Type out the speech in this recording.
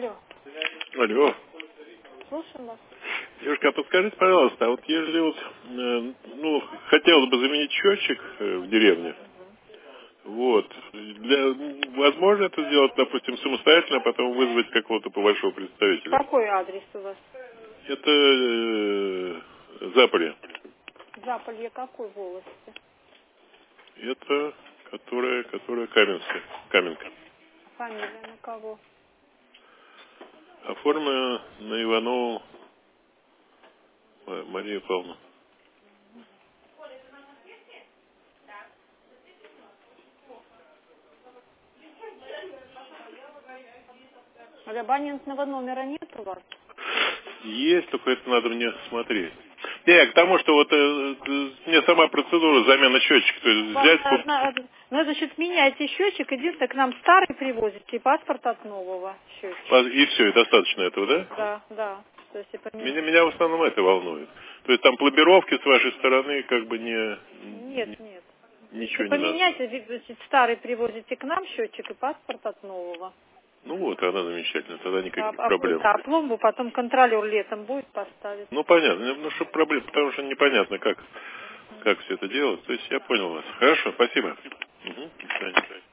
Алло, Алло. слушаем вас. Девушка, а подскажите, пожалуйста, а вот если вот, хотелось бы заменить счетчик в деревне, вот, возможно это сделать, допустим, самостоятельно, а потом вызвать какого-то большого представителя? Какой адрес у вас? Это Запорье. Заполье какой волости? Это, которая Каменка. Фамилия на кого? Оформлена на Иванову Марию Павловну. А абонентного номера нет у вас? Есть, только это надо мне смотреть. Не, к тому, что вот мне сама процедура замены счетчика, то есть Вам взять... ну, значит, меняйте счетчик, единственное, к нам старый привозите, и паспорт от нового счетчика. И все, и достаточно этого, да? Да, да. То есть, Меня в основном это волнует. То есть там пломбировки с вашей стороны как бы Нет, нет. Если ничего не надо. поменяйте, значит, старый привозите к нам счетчик и паспорт от нового. Ну вот, она замечательная, тогда никаких А проблем. пломбу потом контролер летом будет поставить. Ну понятно, ну что проблем, потому что непонятно, как все это делать. То есть я понял вас. Хорошо, спасибо. Угу. До свидания.